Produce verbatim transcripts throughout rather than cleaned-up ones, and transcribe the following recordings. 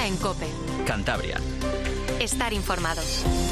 en COPE. Cantabria. Estar informado.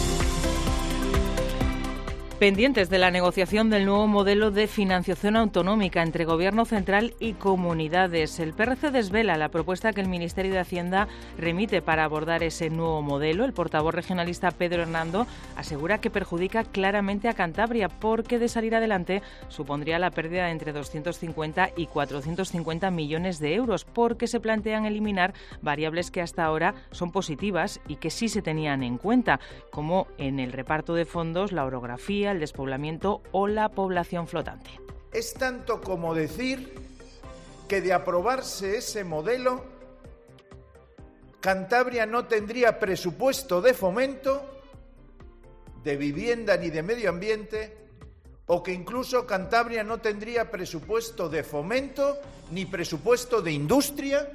Pendientes de la negociación del nuevo modelo de financiación autonómica entre Gobierno central y comunidades. El P R C desvela la propuesta que el Ministerio de Hacienda remite para abordar ese nuevo modelo. El portavoz regionalista Pedro Hernando asegura que perjudica claramente a Cantabria porque de salir adelante supondría la pérdida de entre doscientos cincuenta y cuatrocientos cincuenta millones de euros porque se plantean eliminar variables que hasta ahora son positivas y que sí se tenían en cuenta, como en el reparto de fondos, la orografía, el despoblamiento o la población flotante. Es tanto como decir que de aprobarse ese modelo, Cantabria no tendría presupuesto de fomento, de vivienda ni de medio ambiente, o que incluso Cantabria no tendría presupuesto de fomento ni presupuesto de industria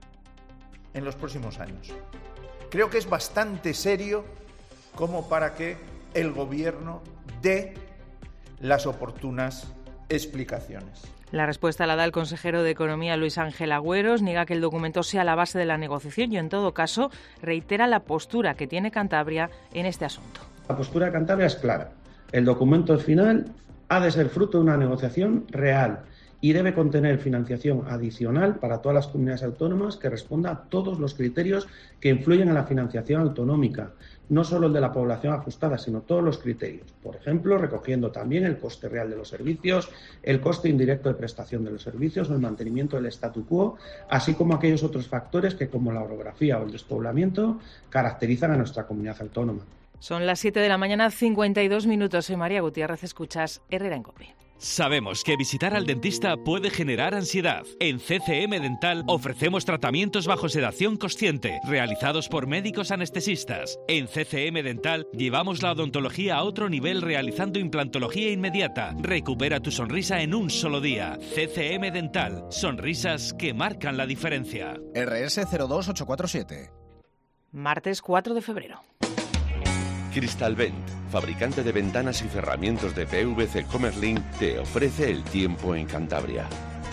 en los próximos años. Creo que es bastante serio como para que el Gobierno de las oportunas explicaciones. La respuesta la da el consejero de Economía, Luis Ángel Agüeros. Niega que el documento sea la base de la negociación y, en todo caso, reitera la postura que tiene Cantabria en este asunto. La postura de Cantabria es clara. El documento final ha de ser fruto de una negociación real y debe contener financiación adicional para todas las comunidades autónomas que responda a todos los criterios que influyen en la financiación autonómica, no solo el de la población ajustada, sino todos los criterios. Por ejemplo, recogiendo también el coste real de los servicios, el coste indirecto de prestación de los servicios o el mantenimiento del statu quo, así como aquellos otros factores que, como la orografía o el despoblamiento, caracterizan a nuestra comunidad autónoma. Son las siete de la mañana, cincuenta y dos minutos. Soy María Gutiérrez, escuchas Herrera en COPE. Sabemos que visitar al dentista puede generar ansiedad. En C C M Dental ofrecemos tratamientos bajo sedación consciente, realizados por médicos anestesistas. En C C M Dental llevamos la odontología a otro nivel realizando implantología inmediata. Recupera tu sonrisa en un solo día. C C M Dental. Sonrisas que marcan la diferencia. R S cero dos ocho cuatro siete. Martes cuatro de febrero. Crystalvent, fabricante de ventanas y cerramientos de P V C Comerlin, te ofrece el tiempo en Cantabria.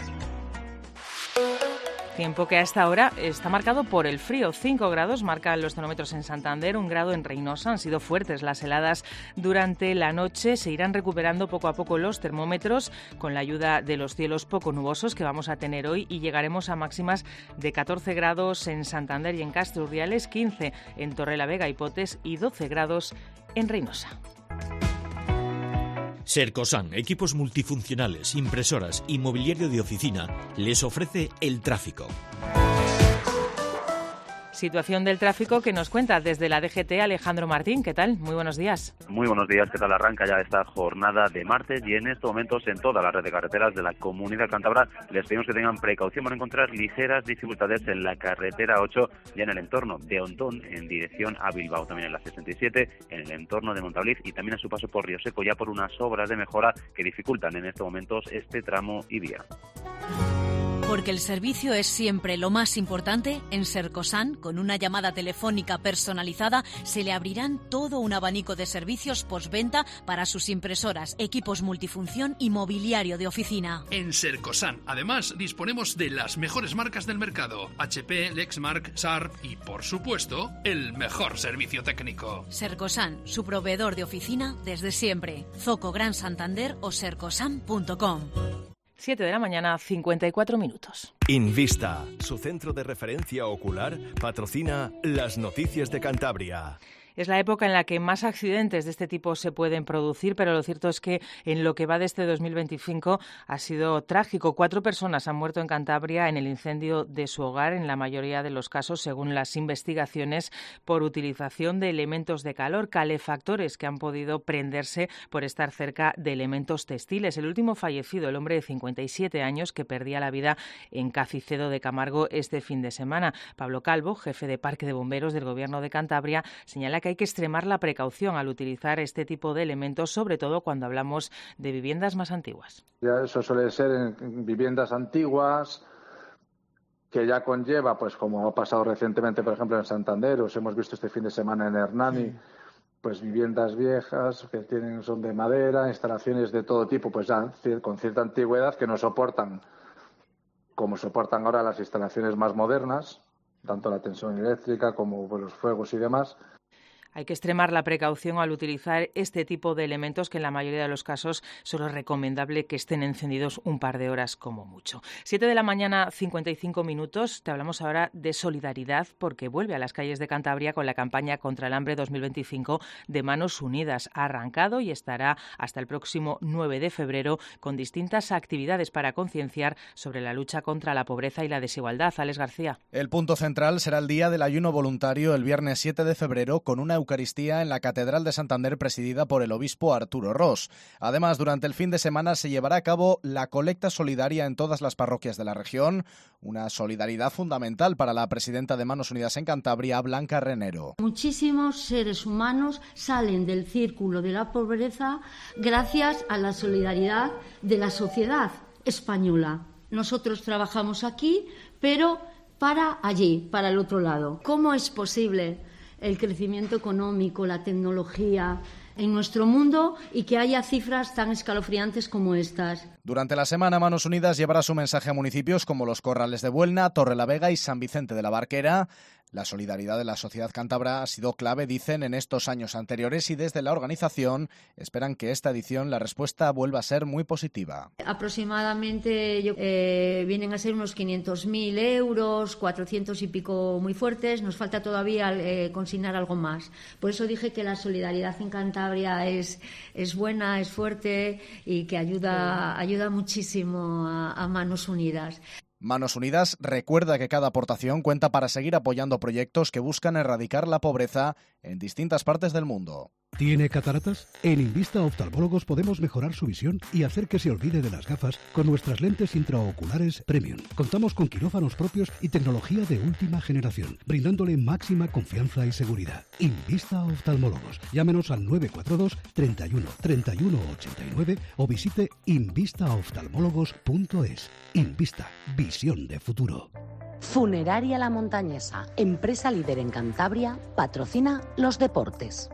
Tiempo que a esta hora está marcado por el frío. cinco grados marcan los termómetros en Santander, un grado en Reynosa. Han sido fuertes las heladas durante la noche. Se irán recuperando poco a poco los termómetros con la ayuda de los cielos poco nubosos que vamos a tener hoy y llegaremos a máximas de catorce grados en Santander y en Castro Urdiales, quince en Torrelavega y Potes y doce grados en Reynosa. Sercosan, equipos multifuncionales, impresoras y mobiliario de oficina, les ofrece el tráfico. Situación del tráfico que nos cuenta desde la D G T Alejandro Martín. ¿Qué tal? Muy buenos días. Muy buenos días. ¿Qué tal? Arranca ya esta jornada de martes y en estos momentos en toda la red de carreteras de la Comunidad Cántabra les pedimos que tengan precaución para encontrar ligeras dificultades en la carretera ocho ya en el entorno de Ontón en dirección a Bilbao, también en la sesenta y siete, en el entorno de Montabliz y también a su paso por Río Seco ya por unas obras de mejora que dificultan en estos momentos este tramo y vía. Porque el servicio es siempre lo más importante, en Sercosan, con una llamada telefónica personalizada, se le abrirán todo un abanico de servicios postventa para sus impresoras, equipos multifunción y mobiliario de oficina. En Sercosan, además, disponemos de las mejores marcas del mercado, H P, Lexmark, Sharp y, por supuesto, el mejor servicio técnico. Sercosan, su proveedor de oficina desde siempre. Zoco Gran Santander o sercosan punto com. siete de la mañana, cincuenta y cuatro minutos. Invista, su centro de referencia ocular, patrocina las noticias de Cantabria. Es la época en la que más accidentes de este tipo se pueden producir, pero lo cierto es que en lo que va de este dos mil veinticinco ha sido trágico. Cuatro personas han muerto en Cantabria en el incendio de su hogar, en la mayoría de los casos, según las investigaciones, por utilización de elementos de calor, calefactores que han podido prenderse por estar cerca de elementos textiles. El último fallecido, el hombre de cincuenta y siete años que perdía la vida en Cacicedo de Camargo este fin de semana. Pablo Calvo, jefe de Parque de Bomberos del Gobierno de Cantabria, señala que hay que extremar la precaución al utilizar este tipo de elementos, sobre todo cuando hablamos de viviendas más antiguas. Ya eso suele ser en viviendas antiguas, que ya conlleva, pues como ha pasado recientemente, por ejemplo, en Santander, os hemos visto este fin de semana en Hernani, sí. Pues viviendas viejas que tienen son de madera, instalaciones de todo tipo, pues ya con cierta antigüedad que no soportan, como soportan ahora las instalaciones más modernas. tanto la tensión eléctrica como pues, los fuegos y demás. Hay que extremar la precaución al utilizar este tipo de elementos que en la mayoría de los casos solo es recomendable que estén encendidos un par de horas como mucho. Siete de la mañana, cincuenta y cinco minutos. Te hablamos ahora de solidaridad porque vuelve a las calles de Cantabria con la campaña contra el hambre dos mil veinticinco de Manos Unidas. Ha arrancado y estará hasta el próximo nueve de febrero con distintas actividades para concienciar sobre la lucha contra la pobreza y la desigualdad. Alex García. El punto central será el día del ayuno voluntario el viernes siete de febrero con una Eucaristía en la Catedral de Santander presidida por el obispo Arturo Ros. Además, durante el fin de semana se llevará a cabo la colecta solidaria en todas las parroquias de la región, una solidaridad fundamental para la presidenta de Manos Unidas en Cantabria, Blanca Renero. Muchísimos seres humanos salen del círculo de la pobreza gracias a la solidaridad de la sociedad española. Nosotros trabajamos aquí, pero para allí, para el otro lado. ¿Cómo es posible el crecimiento económico, la tecnología en nuestro mundo y que haya cifras tan escalofriantes como estas? Durante la semana, Manos Unidas llevará su mensaje a municipios como Los Corrales de Buelna, Torrelavega y San Vicente de la Barquera. La solidaridad de la sociedad cántabra ha sido clave, dicen, en estos años anteriores y desde la organización esperan que esta edición la respuesta vuelva a ser muy positiva. Aproximadamente yo, eh, vienen a ser unos quinientos mil euros, cuatrocientos y pico muy fuertes. Nos falta todavía eh, consignar algo más. Por eso dije que la solidaridad en Cantabria es, es buena, es fuerte y que ayuda, ayuda muchísimo a, a Manos Unidas. Manos Unidas recuerda que cada aportación cuenta para seguir apoyando proyectos que buscan erradicar la pobreza en distintas partes del mundo. ¿Tiene cataratas? En Invista Oftalmólogos podemos mejorar su visión y hacer que se olvide de las gafas con nuestras lentes intraoculares Premium. Contamos con quirófanos propios y tecnología de última generación, brindándole máxima confianza y seguridad. Invista Oftalmólogos. Llámenos al nueve cuatro dos, treinta y uno, treinta y uno ochenta y nueve o visite invista oftalmólogos punto es. Invista. Visión de futuro. Funeraria La Montañesa, empresa líder en Cantabria, patrocina los deportes.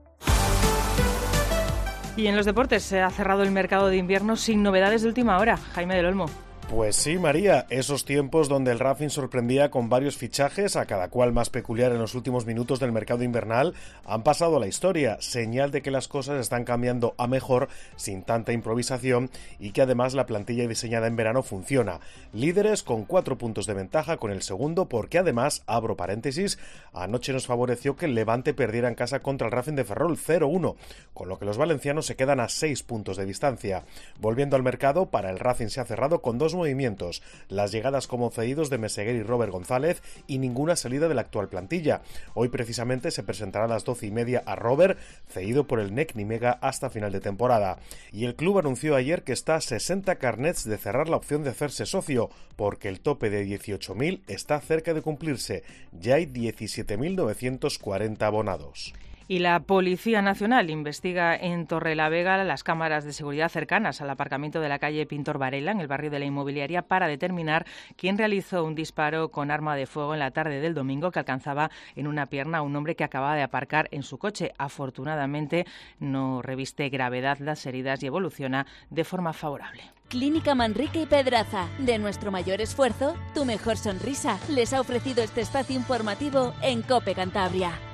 Y en los deportes se ha cerrado el mercado de invierno sin novedades de última hora. Jaime del Olmo. Pues sí, María, esos tiempos donde el Racing sorprendía con varios fichajes, a cada cual más peculiar en los últimos minutos del mercado invernal, han pasado a la historia, señal de que las cosas están cambiando a mejor sin tanta improvisación y que además la plantilla diseñada en verano funciona. Líderes con cuatro puntos de ventaja con el segundo porque además, abro paréntesis, anoche nos favoreció que el Levante perdiera en casa contra el Racing de Ferrol cero uno, con lo que los valencianos se quedan a seis puntos de distancia. Volviendo al mercado, para el Racing se ha cerrado con dos movimientos, las llegadas como cedidos de Meseguer y Robert González y ninguna salida de la actual plantilla. Hoy precisamente se presentará a las doce y media a Robert, cedido por el N E C Nimega hasta final de temporada. Y el club anunció ayer que está a sesenta carnets de cerrar la opción de hacerse socio, porque el tope de dieciocho mil está cerca de cumplirse. Ya hay diecisiete mil novecientos cuarenta abonados. Y la Policía Nacional investiga en Torrelavega las cámaras de seguridad cercanas al aparcamiento de la calle Pintor Varela, en el barrio de la Inmobiliaria, para determinar quién realizó un disparo con arma de fuego en la tarde del domingo que alcanzaba en una pierna a un hombre que acababa de aparcar en su coche. Afortunadamente no reviste gravedad las heridas y evoluciona de forma favorable. Clínica Manrique y Pedraza. De nuestro mayor esfuerzo, tu mejor sonrisa. Les ha ofrecido este espacio informativo en COPE Cantabria.